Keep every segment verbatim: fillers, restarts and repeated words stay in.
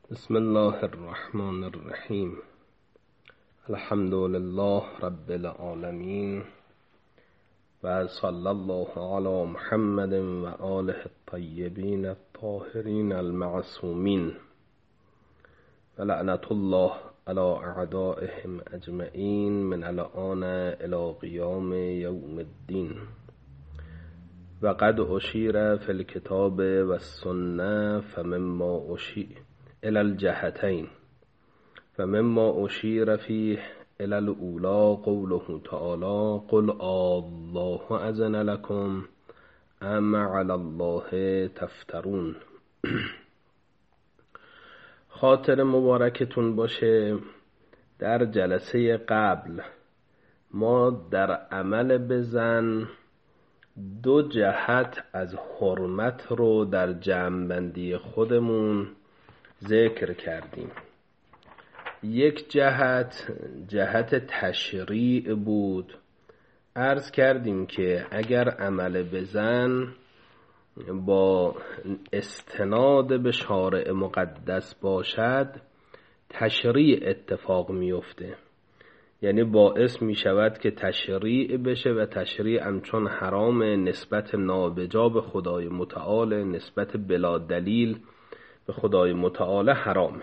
بسم الله الرحمن الرحیم. الحمد لله رب العالمین و صلی الله علی محمد و آله الطیبین الطاهرین المعصومین و لعنت الله علی اعدائهم اجمعین من الآن الی قیام یوم الدین. و قد اشیر فی الکتاب و السنه فمما اشیر الى الجهتين فمما اشیر فیه الى الاولی قوله تعالی قل الله اذن لكم ام علی الله تفترون. خاطر مبارکتون باشه، در جلسه قبل ما در عمل بزن دو جهت از حرمت رو در جمع‌بندی خودمون ذکر کردیم. یک جهت جهت تشریع بود. عرض کردیم که اگر عمل بزن با استناد به شارع مقدس باشد تشریع اتفاق میفته، یعنی باعث می شود که تشریع بشه و تشریع هم چون حرام نسبت نابجا به خدای متعال، نسبت بلا دلیل به خدای متعال حرامه.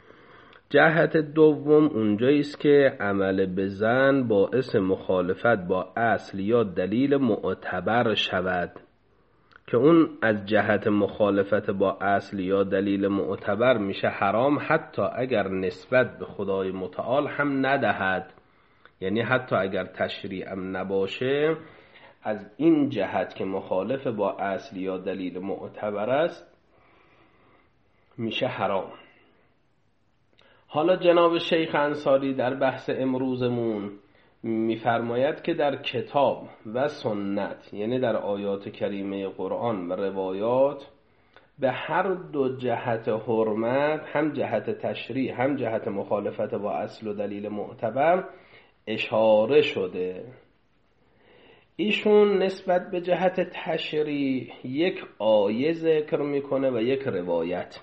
جهت دوم اونجایی است که عمل بزن باعث مخالفت با اصل یا دلیل معتبر شود که اون از جهت مخالفت با اصل یا دلیل معتبر میشه حرام، حتی اگر نسبت به خدای متعال هم ندهد، یعنی حتی اگر تشریع هم نباشه از این جهت که مخالف با اصل یا دلیل معتبر است میشه حرام. حالا جناب شیخ انصاری در بحث امروزمون میفرماید که در کتاب و سنت، یعنی در آیات کریمه قرآن و روایات، به هر دو جهت حرمت، هم جهت تشریع هم جهت مخالفت با اصل و دلیل معتبر، اشاره شده. ایشون نسبت به جهت تشریع یک آیه ذکر میکنه و یک روایت.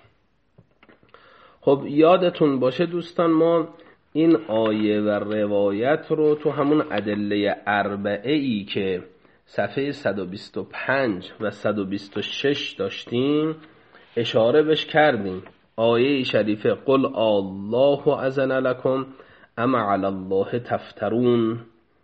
خب یادتون باشه دوستان، ما این آیه و روایت رو تو همون ادله اربعه ای که صفحه صد و بیست و پنج و صد و بیست و شش داشتیم اشاره بش کردیم. آیه شریفه قل الله اذن لكم ام علی الله تفترون،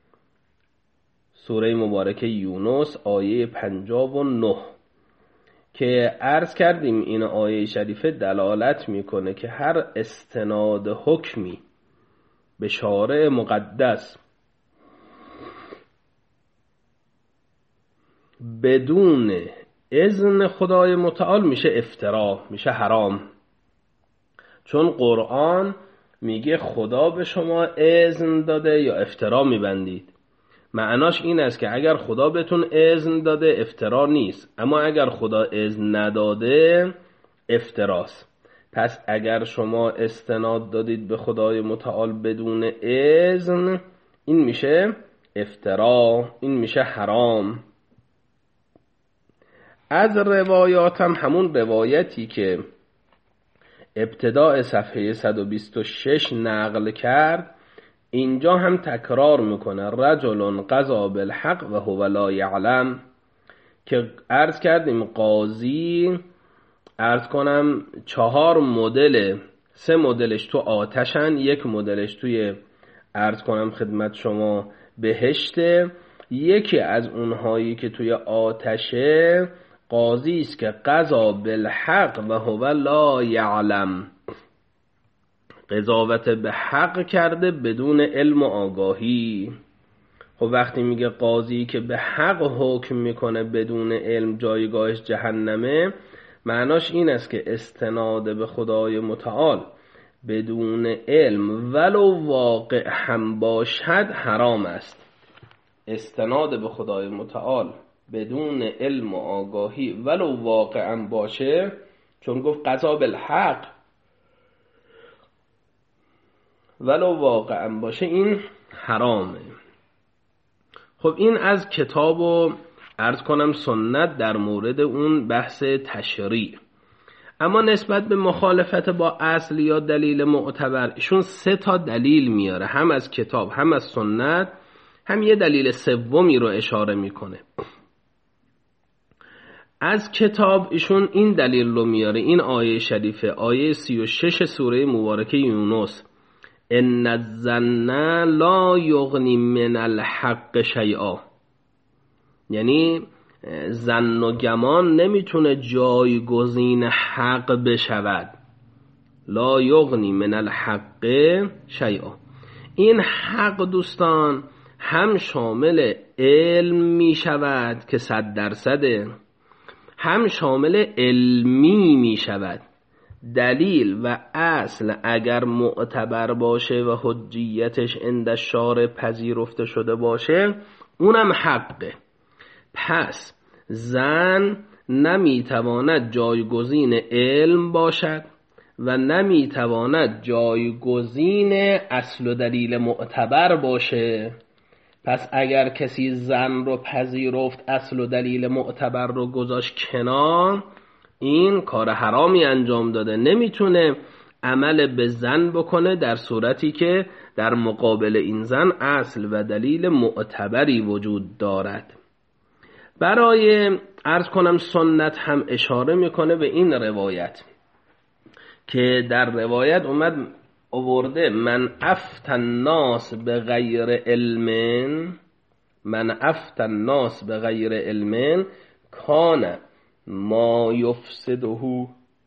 سوره مبارکه یونس آیه پنجاه و نه، که عرض کردیم این آیه شریفه دلالت میکنه که هر استناد حکمی به شارع مقدس بدون اذن خدای متعال میشه افترا، میشه حرام. چون قرآن میگه خدا به شما اذن داده یا افترا میبندید. معناش این است که اگر خدا بهتون اذن داده افترا نیست، اما اگر خدا اذن نداده افتراست. پس اگر شما استناد دادید به خدای متعال بدون اذن، این میشه افترا، این میشه حرام. از روایات هم همون روایتی که ابتداء صفحه صد و بیست و شش نقل کرد، اینجا هم تکرار میکنه رجل قضا بالحق و هو لا یعلم، که عرض کردیم قاضی، عرض کنم چهار مدل، سه مدلش تو آتشن، یک مدلش توی عرض کنم خدمت شما بهشته. یکی از اونهایی که توی آتشه قاضی است که قضا بالحق و هو لا یعلم، قضاوت به حق کرده بدون علم و آگاهی. خب وقتی میگه قاضی که به حق حکم میکنه بدون علم جایگاهش جهنمه، معناش این است که استناد به خدای متعال بدون علم ولو واقع هم باشد حرام است. استناد به خدای متعال بدون علم و آگاهی ولو واقع هم باشه، چون گفت قضا بالحق، ولو واقعا باشه این حرامه. خب این از کتاب و عرض کنم سنت در مورد اون بحث تشریع. اما نسبت به مخالفت با اصل یا دلیل معتبر ایشون سه تا دلیل میاره، هم از کتاب هم از سنت، هم یه دلیل سومی رو اشاره میکنه. از کتاب ایشون این دلیل رو میاره، این آیه شریفه، آیه سی و شش سوره مبارکه یونس، ان الظن لا یغنی من الحق شیئا، یعنی ظن و گمان نمیتونه جایگزین حق بشود. لا یغنی من الحق شیئا، این حق دوستان هم شامل علم میشود که صد درصده، هم شامل علمی میشود. دلیل و اصل اگر معتبر باشه و حجیتش عند الشارع پذیرفته شده باشه اونم حقه. پس ظن نمیتواند جایگزین علم باشد و نمیتواند جایگزین اصل و دلیل معتبر باشه. پس اگر کسی ظن رو پذیرفت، اصل و دلیل معتبر رو گذاشت کنار، این کار حرامی انجام داده، نمیتونه عمل به ظن بکنه در صورتی که در مقابل این ظن اصل و دلیل معتبری وجود دارد. برای عرض کنم سنت هم اشاره میکنه به این روایت که در روایت اومد آورده من افتى الناس بغیر علم، من افتى الناس بغیر علم کان ما یفسده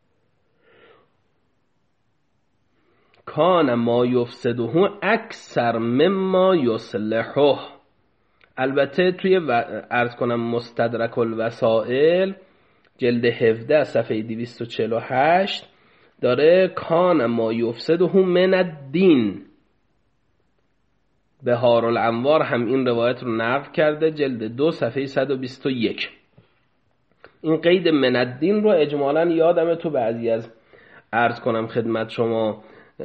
کان ما یفسده اکثر مما یصلحه. البته توی عرض کنم مستدرک الوسائل جلد هفده صفحه دویست و چهل و هشت داره کان ما یفسده من الدین. بهار الانوار هم این روایت رو نقل کرده، جلد دو صفحه صد و بیست و یک. این قید من الدین رو اجمالاً یادمه تو بعضی از عرض کنم خدمت شما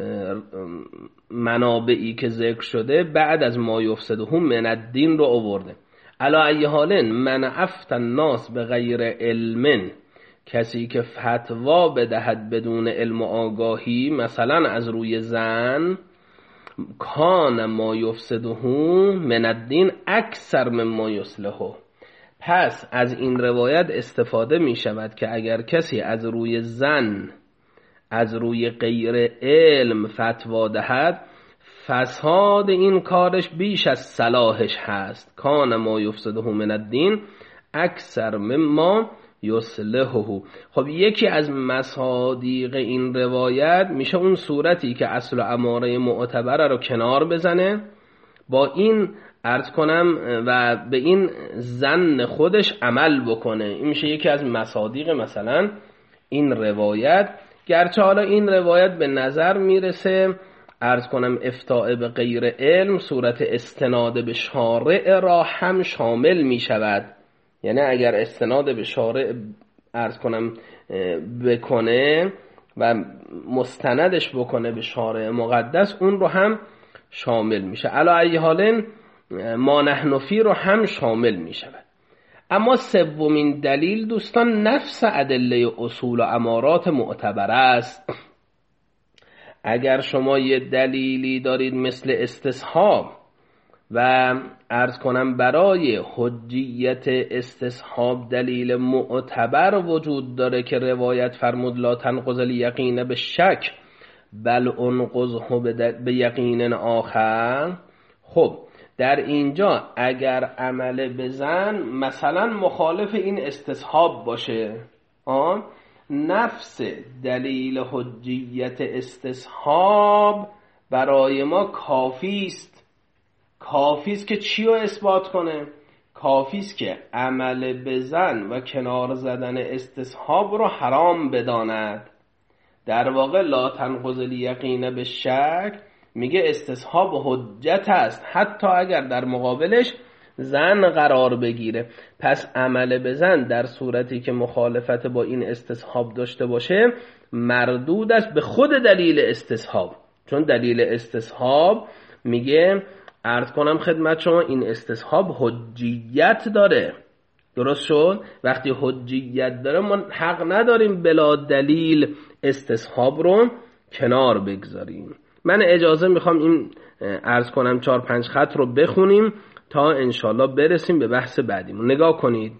منابعی که ذکر شده بعد از ما یفسده من الدین رو آورده. علی ای حال من افتى الناس بغیر علم، کسی که فتوا بدهد بدون علم و آگاهی، مثلا از روی ظن، کان ما یفسده من الدین اکثر مما یصلحه. پس از این روایت استفاده می شود که اگر کسی از روی ظن، از روی غیر علم فتوا دهد، فساد این کارش بیش از صلاحش هست. کان ما یفسده من الدین اکثر مما یصلحه. خب یکی از مصادیق این روایت میشه اون صورتی که اصل و اماره معتبره رو کنار بزنه، با این عرض کنم و به این ظن خودش عمل بکنه. این میشه یکی از مصادیق مثلا این روایت. گرچه حالا این روایت به نظر میرسه عرض کنم افتاء به غیر علم صورت استناد به شارع را هم شامل میشود، یعنی اگر استناد به شارع عرض کنم بکنه و مستندش بکنه به شارع مقدس اون رو هم شامل میشه. علی ای حال ما نحن فی رو هم شامل میشود. اما سومین دلیل دوستان نفس ادله اصول و امارات معتبر است. اگر شما یه دلیلی دارید مثل استصحاب و عرض کنم برای حجیت استصحاب دلیل معتبر وجود داره که روایت فرمود لا تنقض الیقین به شک بل انقضه به یقین آخر، خب در اینجا اگر عمل بزن مثلا مخالف این استصحاب باشه، آن نفس دلیل حجیت استصحاب برای ما کافی است. کافی است که چی رو اثبات کنه؟ کافی است که عمل بزن و کنار زدن استصحاب رو حرام بداند. در واقع لا تنقض الیقین به شک میگه استصحاب حجت است حتی اگر در مقابلش ظن قرار بگیره. پس عمل بزن در صورتی که مخالفت با این استصحاب داشته باشه مردود است به خود دلیل استصحاب، چون دلیل استصحاب میگه عرض کنم خدمت شما این استصحاب حجیت داره. درست شد؟ وقتی حجیت داره ما حق نداریم بلا دلیل استصحاب رو کنار بگذاریم. من اجازه میخوام این عرض کنم چهار پنج خط رو بخونیم تا انشالله برسیم به بحث بعدیمون. نگاه کنید.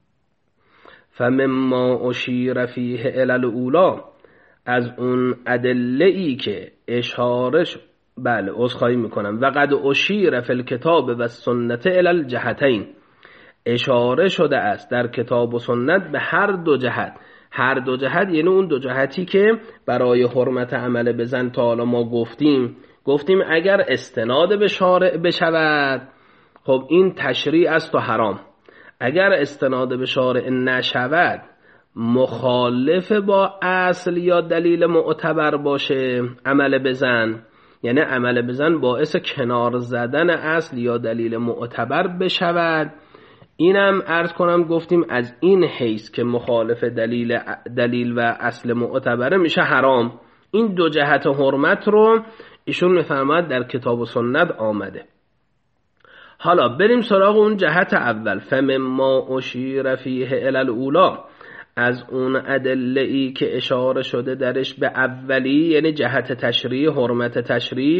فمما اشیر فیه الی الاولی، از اون ادله ای که اشاره ش... بله عذرخواهی میکنم، و قد اشیر فی الکتاب و سنت الی الجهتین، اشاره شده است در کتاب و سنت به هر دو جهت. هر دو جهت یعنی اون دو جهتی که برای حرمت عمل به زن تا حالا ما گفتیم گفتیم اگر استناد به شارع بشود خب این تشریع است و حرام. اگر استناد به شارع نشود مخالف با اصل یا دلیل معتبر باشه عمل به زن، یعنی عمل به زن باعث کنار زدن اصل یا دلیل معتبر بشود، اینم عرض کنم گفتیم از این حیث که مخالف دلیل دلیل و اصل معتبره میشه حرام. این دو جهت حرمت رو ایشون میفرماید در کتاب و سنت آمده. حالا بریم سراغ اون جهت اول. فمما اشیر فیه الی الاولی، از اون ادله ای که اشاره شده درش به اولی یعنی جهت تشریع حرمت تشریع،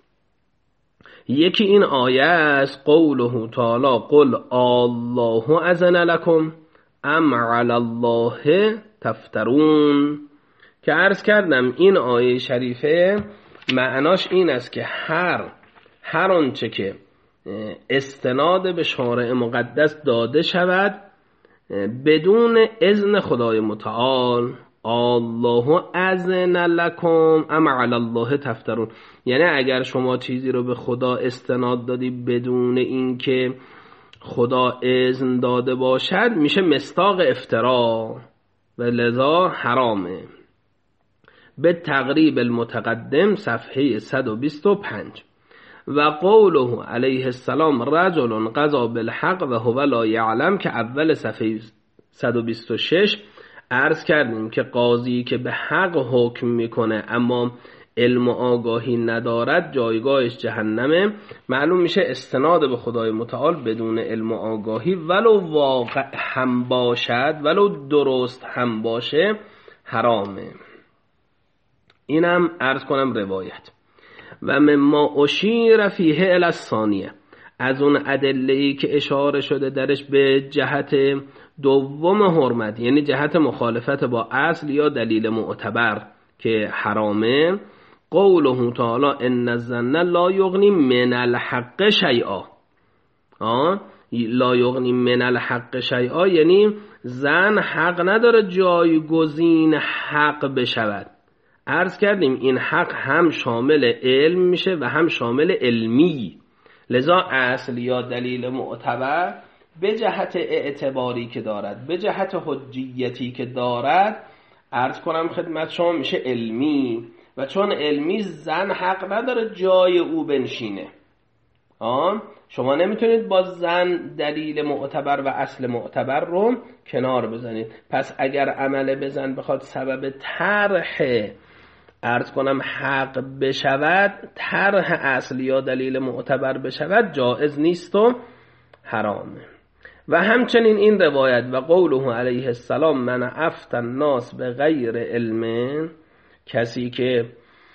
یکی این آیه است قوله تعالی قل الله اذن لکم ام علی الله تفترون، که عرض کردم این آیه شریفه معناش این است که هر هر آنچه که استناد به شارع مقدس داده شود بدون اذن خدای متعال، الله اذن لکم ام علی الله تفترون، یعنی اگر شما چیزی رو به خدا استناد دادی بدون اینکه خدا اذن داده باشد میشه مصداق افترا و لذا حرامه. به تقریب المتقدم صفحه صد و بیست و پنج. و قوله علیه السلام رجل قضا بالحق و هو لا یعلم، که اول صفحه صد و بیست و شش عرض کردیم که قاضی که به حق حکم میکنه اما علم و آگاهی ندارد جایگاهش جهنمه. معلوم میشه استناد به خدای متعال بدون علم و آگاهی ولو واقع هم باشد ولو درست هم باشه حرامه. اینم عرض کنم روایت. و مما اشیر فیه الی الثانیه، از اون ادله‌ای که اشاره شده درش به جهت دوم حرمت یعنی جهت مخالفت با اصل یا دلیل معتبر که حرامه، قوله تعالی ان الظن لا یغنی من الحق شیئا. آه لا یغنی من الحق شیئا یعنی زن حق نداره جایگزین حق بشود. عرض کردیم این حق هم شامل علم میشه و هم شامل علمی، لذا اصل یا دلیل معتبر به جهت اعتباری که دارد به جهت حجیتی که دارد عرض کنم خدمت شما میشه علمی، و چون علمی زن حق نداره جای او بنشینه. آه؟ شما نمیتونید با زن دلیل معتبر و اصل معتبر رو کنار بزنید. پس اگر عمل به زن بخواد سبب طرح عرض کنم حق بشود، طرح اصل یا دلیل معتبر بشود، جائز نیست و حرامه. و همچنین این روایت و قوله علیه السلام من افتى الناس به غیر علم، کسی که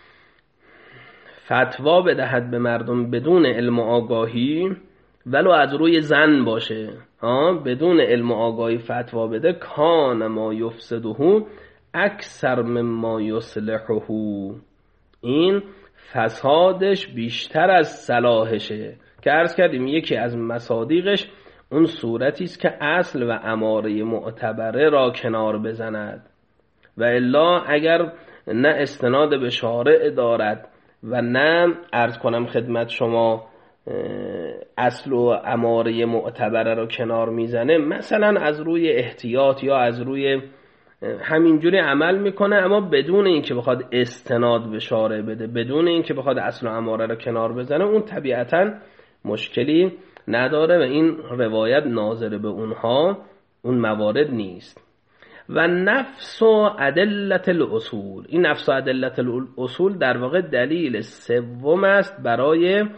فتوا بدهد به مردم بدون علم و آگاهی ولو از روی زن باشه، آه بدون علم و آگاهی فتوا بده، کان ما یفسده اکثر مما یصلحه، این فسادش بیشتر از صلاحشه. که عرض کردیم یکی از مصادیقش اون صورتی است که اصل و اماره معتبره را کنار بزند، و الا اگر نه استناد به شارع دارد و نه عرض کنم خدمت شما اصل و اماره معتبره را کنار میزنه، مثلا از روی احتیاط یا از روی همینجوری عمل میکنه اما بدون اینکه بخواد استناد به شارع بده، بدون اینکه بخواد اصل و اماره را کنار بزنه، اون طبیعتا مشکلی نداره و این روایت ناظر به اونها اون موارد نیست. و نفس و ادلت الاصول، این نفس و ادلت الاصول در واقع دلیل سوم است برای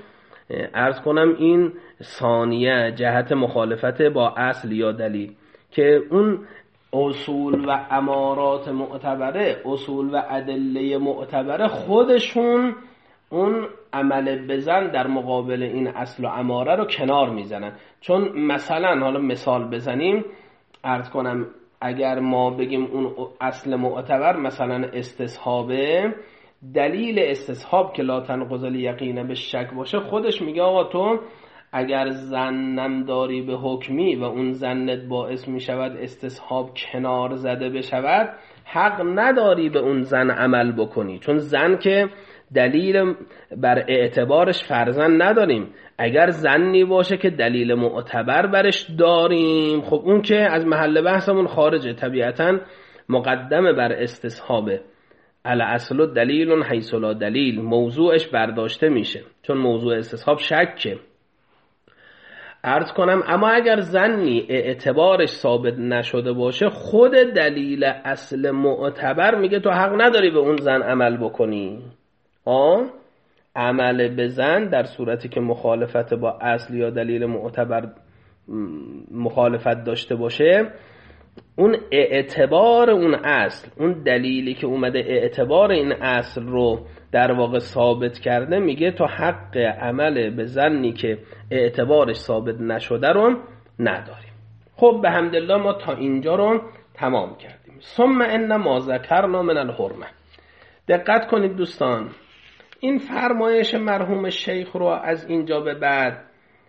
عرض کنم این ثانیه جهت مخالفت با اصل یا دلیل که اون اصول و امارات معتبره، اصول و ادله معتبره خودشون اون عمل بزن در مقابل این اصل و اماره رو کنار میزنن. چون مثلا حالا مثال بزنیم، عرض کنم اگر ما بگیم اون اصل معتبر مثلا استصحابه، دلیل استصحاب که لا تنقض الیقین به شک باشه، خودش میگه آقا تو اگر ظنم داری به حکمی و اون ظنت باعث میشود استصحاب کنار زده بشود، حق نداری به اون ظن عمل بکنی، چون ظن که دلیل بر اعتبارش فرضاً نداریم. اگر ظنی باشه که دلیل معتبر برش داریم، خب اون که از محل بحثمون خارجه، طبیعتاً مقدمه بر استصحابه. الاصل دلیل حیث لا دلیل، موضوعش برداشته میشه چون موضوع استصحاب شکه. عرض کنم اما اگر ظنی اعتبارش ثابت نشده باشه، خود دلیل اصل معتبر میگه تو حق نداری به اون ظن عمل بکنی. آه؟ عمل به ظن در صورتی که مخالفت با اصل یا دلیل معتبر مخالفت داشته باشه، اون اعتبار اون اصل، اون دلیلی که اومده اعتبار این اصل رو در واقع ثابت کرده، میگه تو حق عمل به ظنی که اعتبارش ثابت نشده رو نداریم. خب به حمدالله ما تا اینجا رو تمام کردیم. ثم ان ما ذکرنا من الحرمه. دقت کنید دوستان، این فرمایش مرحوم شیخ رو از اینجا به بعد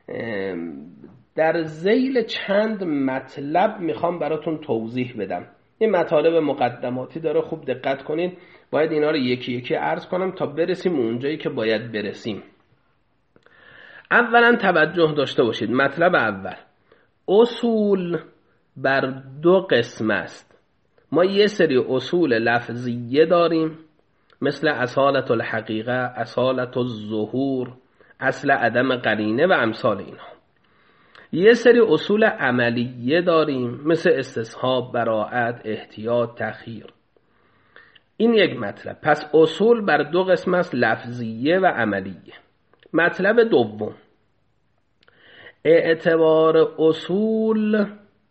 در ذیل چند مطلب میخوام براتون توضیح بدم. این مطالب مقدماتی داره، خوب دقت کنید. باید اینا رو یکی یکی عرض کنم تا برسیم اونجایی که باید برسیم. اولا توجه داشته باشید. مطلب اول، اصول بر دو قسم است. ما یه سری اصول لفظیه داریم مثل اصالت الحقیقه، اصالت الظهور، اصل عدم قرینه و امثال اینها. یه سری اصول عملیه داریم مثل استصحاب، براءت، احتیاط، تخییر. این یک مطلب. پس اصول بر دو قسم است، لفظیه و عملیه. مطلب دوم، اعتبار اصول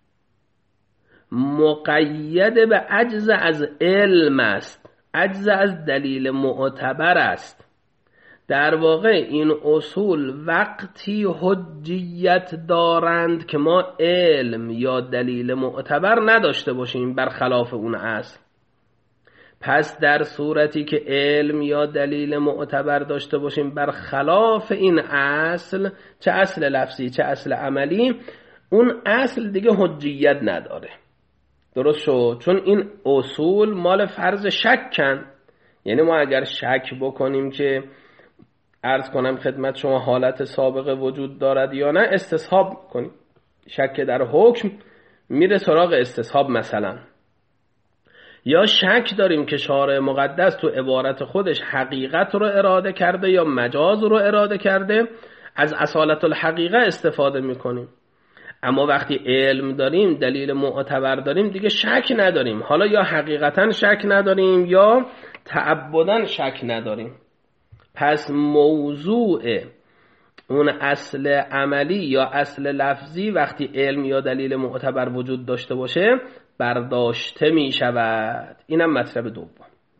مقید به عجز از علم است، عجز از دلیل معتبر است. در واقع این اصول وقتی حجیت دارند که ما علم یا دلیل معتبر نداشته باشیم برخلاف اون اصل. پس در صورتی که علم یا دلیل معتبر داشته باشیم برخلاف این اصل، چه اصل لفظی چه اصل عملی، اون اصل دیگه حجیت نداره. درست شد؟ چون این اصول مال فرض شکن. یعنی ما اگر شک بکنیم که عرض کنم خدمت شما حالت سابقه وجود دارد یا نه، استصحاب کنیم. شک در حکم میره سراغ استصحاب مثلا. یا شک داریم که شارع مقدس تو عبارت خودش حقیقت رو اراده کرده یا مجاز رو اراده کرده، از اصالت الحقیقه استفاده میکنیم. اما وقتی علم داریم، دلیل معتبر داریم، دیگه شک نداریم. حالا یا حقیقتا شک نداریم یا تعبداً شک نداریم. پس موضوع اون اصل عملی یا اصل لفظی وقتی علم یا دلیل معتبر وجود داشته باشه برداشته می شود. اینم مطلب دوم.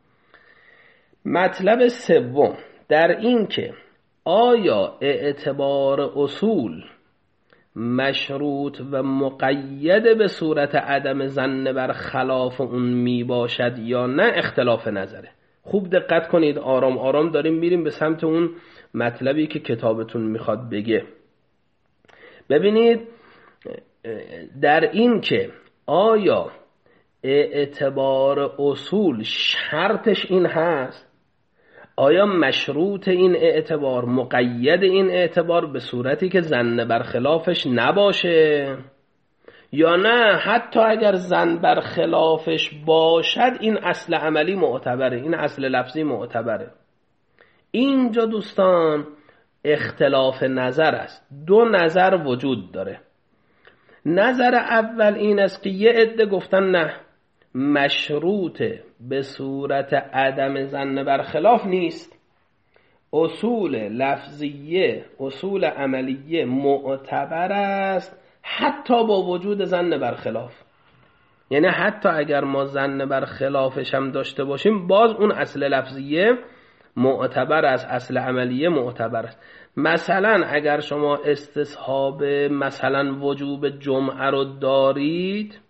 مطلب سوم، در این که آیا اعتبار اصول مشروط و مقید به صورت عدم ظن بر خلاف اون می باشد یا نه، اختلاف نظره. خوب دقت کنید، آرام آرام داریم میریم به سمت اون مطلبی که کتابتون میخواد بگه. ببینید، در این که آیا اعتبار اصول شرطش این هست، آیا مشروط این اعتبار، مقید این اعتبار به صورتی که ظن بر خلافش نباشه، یا نه حتی اگر ظن بر خلافش باشد این اصل عملی معتبره، این اصل لفظی معتبره. اینجا دوستان اختلاف نظر است. دو نظر وجود داره. نظر اول این است که یه عده گفتن نه، مشروط به صورت عدم ظن بر خلاف نیست. اصول لفظیه اصول عملیه معتبر است حتی با وجود ظن برخلاف. یعنی حتی اگر ما ظن برخلافش هم داشته باشیم باز اون اصل لفظیه معتبر است، اصل عملیه معتبر است. مثلا اگر شما استصحاب مثلا وجوب جمعه رو دارید،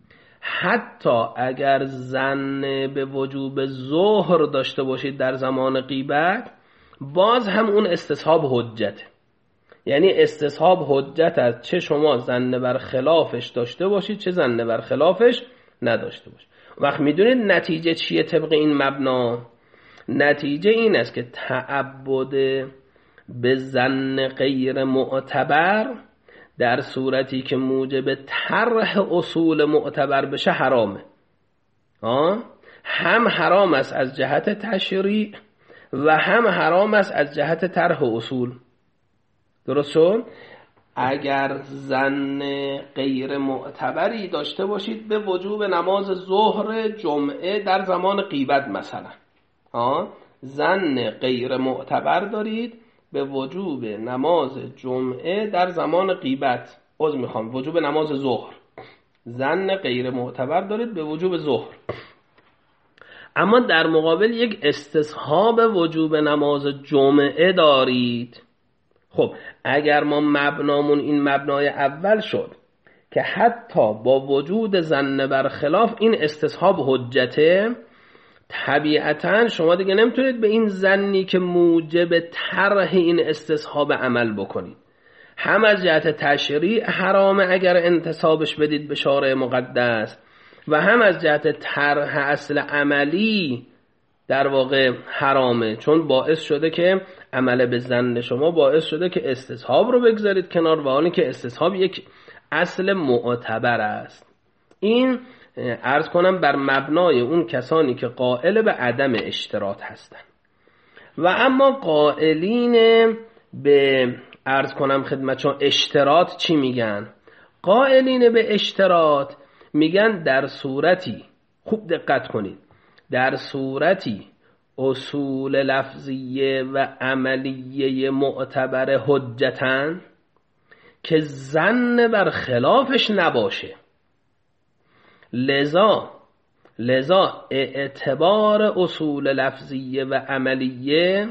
حتی اگر ظن به وجوب ظهر داشته باشید در زمان غیبت، باز هم اون استصحاب حجته. یعنی استصحاب حجت است چه شما ظن بر خلافش داشته باشید چه ظن بر خلافش نداشته باشید. وقت میدونید نتیجه چیه طبق این مبنا؟ نتیجه این است که تعبد به ظن غیر معتبر در صورتی که موجب طرح اصول معتبر بشه حرامه. آه؟ هم حرام است از جهت تشریع و هم حرام است از جهت طرح اصول. درست شد؟ اگر ظن غیر معتبری داشته باشید به وجوب نماز ظهر جمعه در زمان غیبت مثلا، آه؟ ظن غیر معتبر دارید به وجوب نماز جمعه در زمان غیبت، عذر میخوام وجوب نماز ظهر، ظن غیر معتبر دارید به وجوب ظهر، اما در مقابل یک استصحاب وجوب نماز جمعه دارید. خب اگر ما مبنامون این مبنای اول شد که حتی با وجود ظن برخلاف این استصحاب حجته، طبیعتاً شما دیگه نمیتونید به این ظنی که موجب طرح این استصحاب عمل بکنید. هم از جهت تشریع حرامه اگر انتسابش بدید به شارع مقدس، و هم از جهت طرح اصل عملی در واقع حرامه، چون باعث شده که عمل به ظن شما باعث شده که استصحاب رو بگذارید کنار، و حالی که استصحاب یک اصل معتبر است. این عرض کنم بر مبنای اون کسانی که قائل به عدم اشتراط هستند. و اما قائلین به عرض کنم خدمتشون اشتراط چی میگن؟ قائلین به اشتراط میگن در صورتی، خوب دقت کنید، در صورتی اصول لفظیه و عملیه معتبر حجتن که ظن بر خلافش نباشه. لذا لذا اعتبار اصول لفظیه و عملیه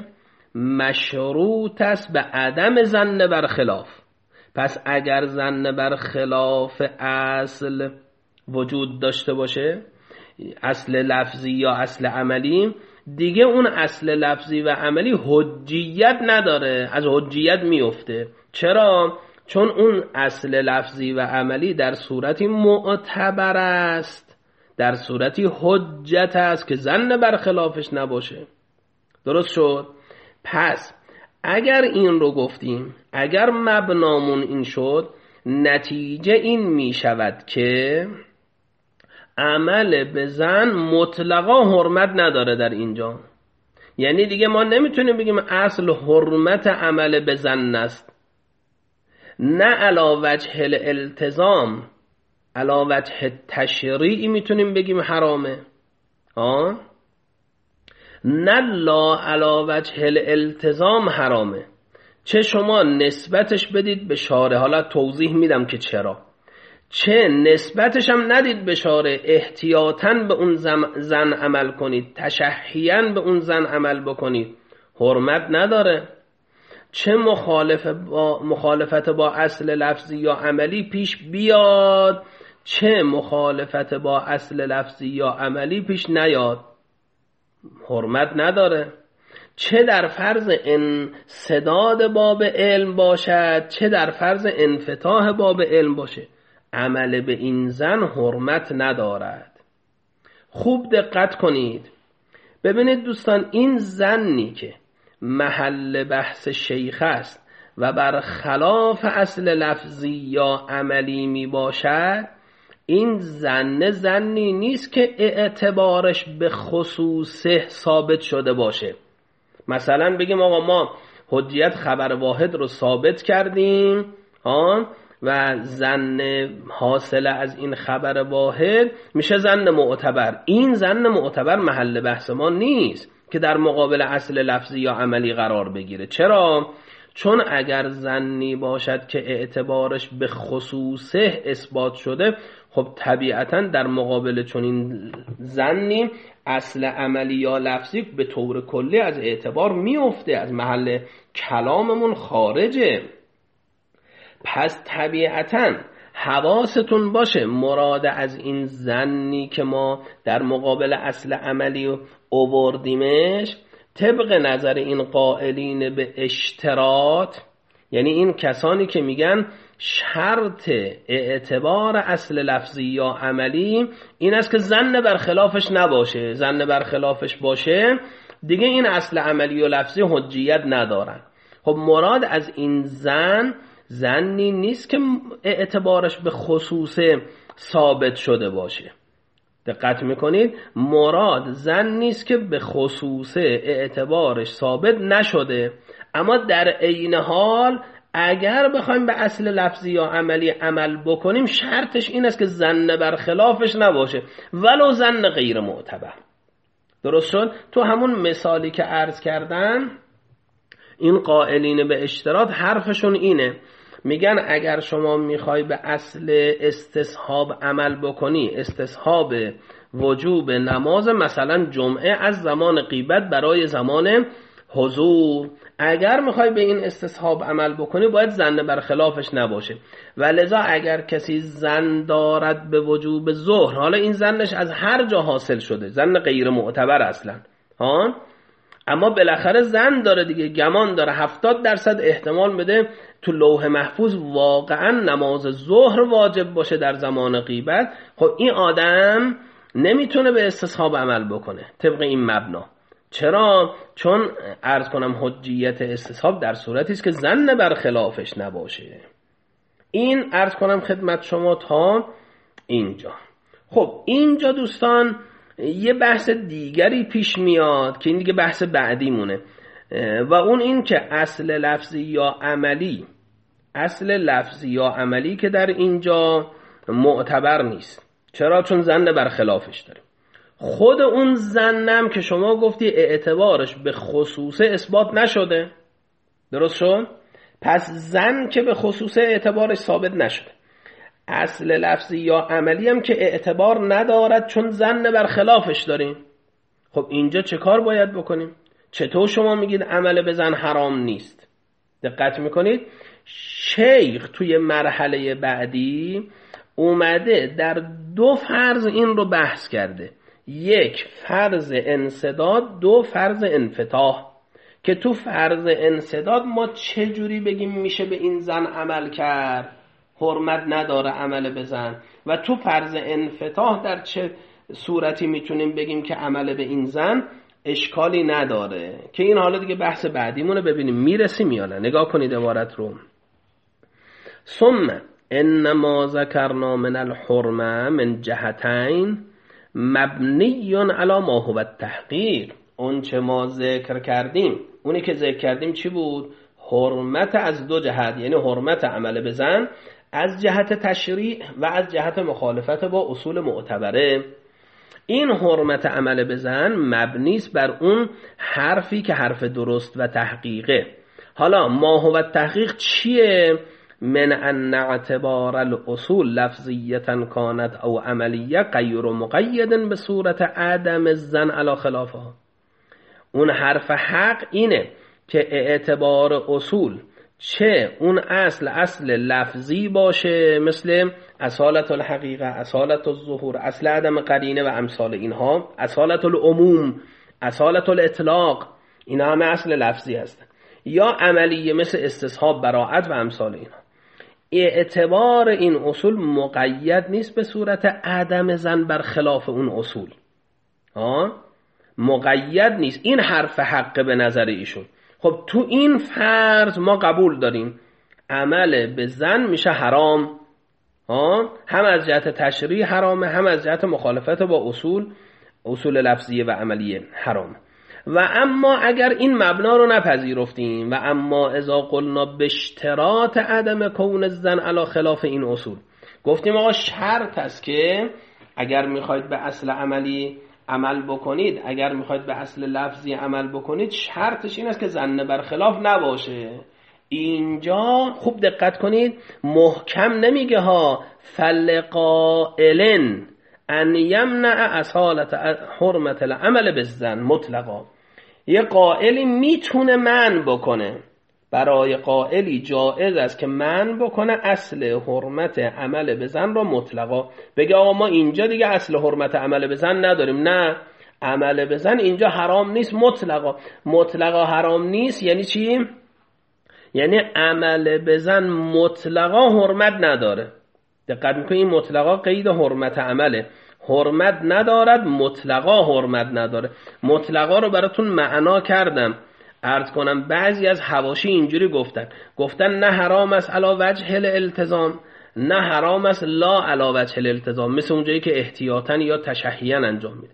مشروط است به عدم ظن بر خلاف. پس اگر ظن بر خلاف اصل وجود داشته باشه، اصل لفظی یا اصل عملی، دیگه اون اصل لفظی و عملی حجیت نداره، از حجیت میفته. چرا؟ چون اون اصل لفظی و عملی در صورتی معتبر است، در صورتی حجت است که ظن بر خلافش نباشه. درست شد؟ پس اگر این رو گفتیم، اگر مبنامون این شد، نتیجه این می شود که عمل به ظن مطلقا حرمت نداره در اینجا. یعنی دیگه ما نمیتونیم بگیم اصل حرمت عمل به ظن است، نه علا وجه الالتزام، علا وجه تشریعی میتونیم بگیم حرامه، آه؟ نه لا علا وجه الالتزام حرامه. چه شما نسبتش بدید به شارع، حالا توضیح میدم که چرا، چه نسبتش هم ندید به شارع، احتیاطاً به اون زن عمل کنید، تشحیاً به اون زن عمل بکنید، حرمت نداره. چه مخالف با مخالفت با اصل لفظی یا عملی پیش بیاد، چه مخالفت با اصل لفظی یا عملی پیش نیاد، حرمت نداره. چه در فرض انسداد باب علم باشد، چه در فرض انفتاح باب علم باشه، عمل به این زن حرمت ندارد. خوب دقت کنید، ببینید دوستان، این زنی که محل بحث شیخ است و بر خلاف اصل لفظی یا عملی می باشد، این زن زنی نیست که اعتبارش به خصوصه ثابت شده باشه. مثلا بگیم آقا ما حجیت خبر واحد رو ثابت کردیم آن و زن حاصل از این خبر واحد میشه زن معتبر. این زن معتبر محل بحث ما نیست. که در مقابل اصل لفظی یا عملی قرار بگیره. چرا؟ چون اگر ظنی باشد که اعتبارش به خصوصه اثبات شده، خب طبیعتا در مقابل چنین ظنی اصل عملی یا لفظی به طور کلی از اعتبار میفته، از محل کلاممون خارجه. پس طبیعتا حواستون باشه مراد از این ظنی که ما در مقابل اصل عملی آوردیمش طبق نظر این قائلین به اشتراط، یعنی این کسانی که میگن شرط اعتبار اصل لفظی یا عملی این است که ظن برخلافش نباشه، ظن برخلافش باشه دیگه این اصل عملی و لفظی حجیت ندارن. خب مراد از این ظن ظنی نیست که اعتبارش به خصوصه ثابت شده باشه. دقت میکنید؟ مراد ظن نیست که به خصوصه اعتبارش ثابت نشده، اما در عین حال اگر بخوایم به اصل لفظی یا عملی عمل بکنیم شرطش این است که ظن برخلافش نباشه ولو ظن غیر معتبر. درست شد؟ تو همون مثالی که عرض کردم این قائلین به اشتراط حرفشون اینه، میگن اگر شما میخوای به اصل استصحاب عمل بکنی، استصحاب وجوب نماز مثلا جمعه از زمان غیبت برای زمان حضور، اگر میخوای به این استصحاب عمل بکنی باید ظن برخلافش نباشه. و لذا اگر کسی ظن دارد به وجوب ظهر، حالا این ظنش از هر جا حاصل شده، ظن غیر معتبر اصلا ها، اما بالاخره ظن داره دیگه، گمان داره، هفتاد درصد احتمال بده تو لوح محفوظ واقعا نماز ظهر واجب باشه در زمان غیبت. خب این آدم نمیتونه به استصحاب عمل بکنه طبق این مبنا. چرا؟ چون عرض کنم حجیت استصحاب در صورتی است که ظن برخلافش نباشه. این عرض کنم خدمت شما تا اینجا. خب اینجا دوستان یه بحث دیگری پیش میاد که این دیگه بحث بعدی مونه و اون این که اصل لفظی یا عملی، اصل لفظی یا عملی که در اینجا معتبر نیست. چرا؟ چون ظن برخلافش داریم. خود اون ظنم که شما گفتی اعتبارش به خصوصه اثبات نشده، درست شد؟ پس ظن که به خصوصه اعتبارش ثابت نشده، اصل لفظی یا عملی هم که اعتبار ندارد چون ظن برخلافش داریم. خب اینجا چه کار باید بکنیم؟ چطور شما میگید عمل به ظن حرام نیست؟ دقت میکنید؟ شیخ توی مرحله بعدی اومده در دو فرض این رو بحث کرده، یک فرض انسداد، دو فرض انفتاح. که تو فرض انسداد ما چه جوری بگیم میشه به این ظن عمل کرد، حرمت نداره عمل به ظن، و تو فرض انفتاح در چه صورتی میتونیم بگیم که عمل به این ظن اشکالی نداره. که این حالا دیگه بحث بعدیمونه، ببینیم میرسیم یا نه. نگاه کنید عبارت رو. ثم انما ذکرنا من الحرمه من جهتین مبنی علی ما هو التحقیر. اون چه ما ذکر کردیم، اونی که ذکر کردیم چی بود؟ حرمت از دو جهت، یعنی حرمت عمل به ظن از جهت تشریع و از جهت مخالفت با اصول معتبره. این حرمت عمل به ظن مبنی است بر اون حرفی که حرف درست و تحقیقه. حالا ما هو التحقیق چیه؟ من ان اعتبار الاصول لفظیتا کانت او عملیه غیر مقید به صورت عدم الظن علی خلافها. اون حرف حق اینه که اعتبار اصول چه اون اصل اصل لفظی باشه مثل اصالت الحقیقه، اصالت الظهور، اصل عدم قرینه و امثال اینها، اصالت العموم، اصالت الاطلاق، اینا همه اصل لفظی هستن، یا عملیه مثل استصحاب، براءت و امثال اینها. اعتبار این اصول مقید نیست به صورت عدم ظن بر خلاف اون اصول، ها مقید نیست. این حرف حق به نظر ایشون. خب تو این فرض ما قبول داریم عمل به ظن میشه حرام، ها هم از جهت تشریع حرامه، هم از جهت مخالفت با اصول اصول لفظیه و عملیه حرام. و اما اگر این مبنا رو نپذیرفتیم و اما اذا قلنا به اشتراط عدم کون الظن علی خلاف این اصول، گفتیم آقا شرط است که اگر میخواید به اصل عملی عمل بکنید، اگر میخواید به اصل لفظی عمل بکنید، شرطش این است که ظن برخلاف نباشه. اینجا خوب دقت کنید، محکم نمیگه ها فلقائلن ان یمنع اصالت حرمت العمل بالظن مطلقا. یه قائلی میتونه منع بکنه، برای قائلی جایز است که منع بکنه اصل حرمت عمل به زن را مطلقا. بگه آقا ما اینجا دیگه اصل حرمت عمل به زن نداریم. نه، عمل به زن اینجا حرام نیست مطلقا. مطلقا حرام نیست یعنی چی؟ یعنی عمل به زن مطلقا حرمت نداره. دقت میکنید، این مطلقا قید حرمت عمله، حرمت ندارد مطلقا حرمت نداره. مطلقا رو براتون معنا کردم، عرض کنم بعضی از حواشی اینجوری گفتن گفتن نه حرام است علی وجه الالتزام، نه حرام است لا علی وجه الالتزام، مثل اونجایی که احتیاطاً یا تشهیاً انجام میده.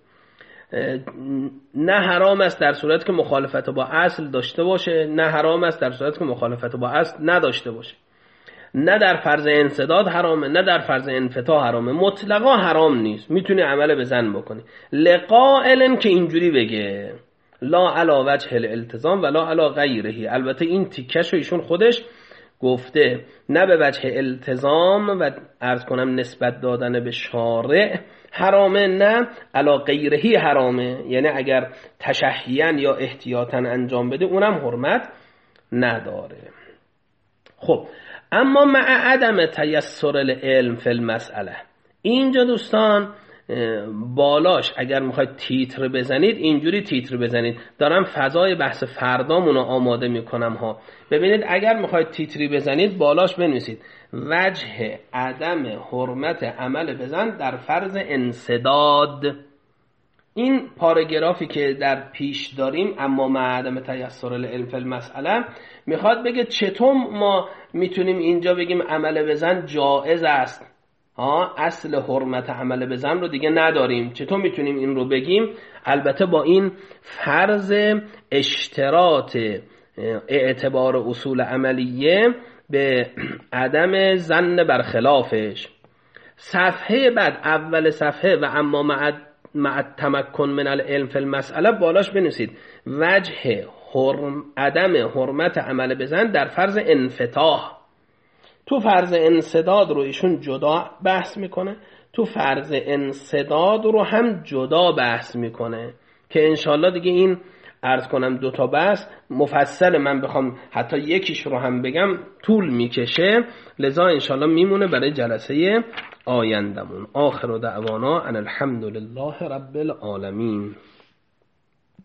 نه حرام است در صورت که مخالفت با اصل داشته باشه، نه حرام است در صورت که مخالفت با اصل نداشته باشه. نه در فرض انسداد حرامه، نه در فرض انفتاح حرامه. مطلقا حرام نیست، میتونی عمل به زن بکنی. لقائلن که اینجوری بگه لا علی وجه الالتزام و لا علی غیره. البته این تیکش رو ایشون خودش گفته، نه به وجه التزام و عرض کنم نسبت دادن به شارع حرامه، نه علی غیره حرامه، یعنی اگر تشهیاً یا احتیاطاً انجام بده اونم حرمت نداره. خب اما مع عدم تیسر العلم فی المسئله، اینجا دوستان بالاش اگر میخواید تیتر بزنید اینجوری تیتر بزنید. دارم فضای بحث فردامونو آماده میکنم ها. ببینید اگر میخواید تیتری بزنید بالاش بنویسید وجه عدم حرمت عمل بزن در فرض انسداد. این پاراگرافی که در پیش داریم اما مع عدم تیسر العلم فی المسئله میخواد بگه چطور ما میتونیم اینجا بگیم عمل بزن جائز است، ها اصل حرمت عمل به زن رو دیگه نداریم، چطور میتونیم این رو بگیم؟ البته با این فرض اشتراط اعتبار اصول عملیه به عدم ظن برخلافش. صفحه بعد اول صفحه و اما مع مع التمکن من العلم فی المسئله بالاش بنویسید وجه حرم عدم حرمت عمل به زن در فرض انفتاح. تو فرض انسداد رو ایشون جدا بحث میکنه، تو فرض انسداد رو هم جدا بحث میکنه که انشالله دیگه این عرض کنم دوتا بحث مفصل من بخوام حتی یکیش رو هم بگم طول میکشه، لذا انشالله میمونه برای جلسه آیندمون. آخر دعوانا ان الحمد لله رب العالمین.